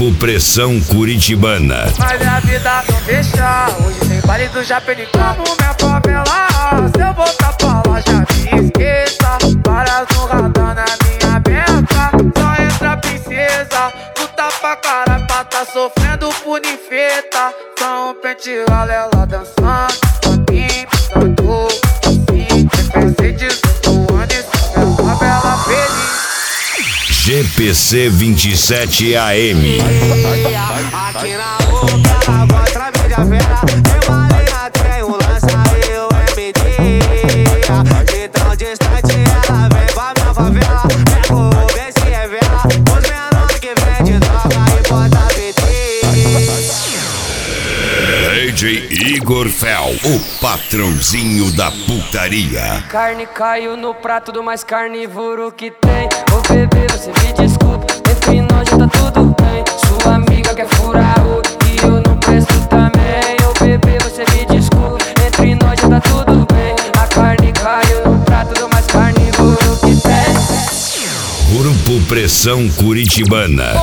Grupo Pressão Curitibana. Mas minha vida não deixa. Hoje tem baile do Japenicano, minha favela. Se eu voltar pra lá, já me esqueça. Várias no radar na minha meta. Só entra princesa, tu tá pra caralho, pra tá sofrendo por ninfeta. Só um pente ela dançando, sozinho, pisando, assim. Mercedes, eu ando em minha favela feliz. GPC 27 AM. Aqui na boca, contra a mídia vera. Eu alinha, tem um lança, eu MD. Então distante, ela vem pra minha favela. Pego o vê se é vela. Os menores que vende droga e bota PT. DJ Igor Fel, o patrãozinho da putaria. Carne caiu no prato do mais carnívoro que tem. Ô bebê, você me desculpa, entre nós já tá tudo bem. Sua amiga quer furar o e eu não presto também. Ô bebê, você me desculpa, entre nós já tá tudo bem. A carne caiu no prato do mais carnívoro que tem. Grupo Pressão Curitibana.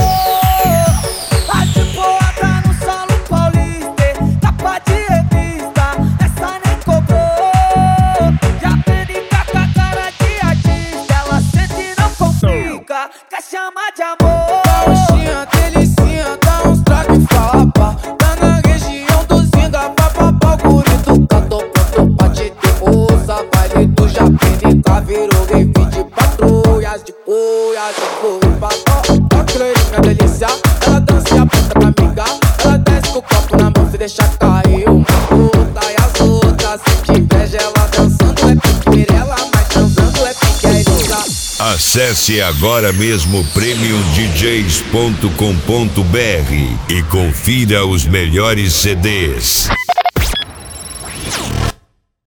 Quer chamar de amor? Gauchinha, delicinha, dá uns trago e fala pá. Tá na região do Zinga, papapá, o guri tá tocando pra te ter moça. Baile do Japenica virou rave de patrulhas, de cuias, de fui papó. Ó, cleirinha, delícia, ela dança e aponta pra amiga. Ela desce com o copo na mão, se deixa cair uma puta. E as outras, se inveja, ela dançando é pique Mirella, mas transando é pique Elisa. Acesse agora mesmo premiumdjs.com.br e confira os melhores CDs.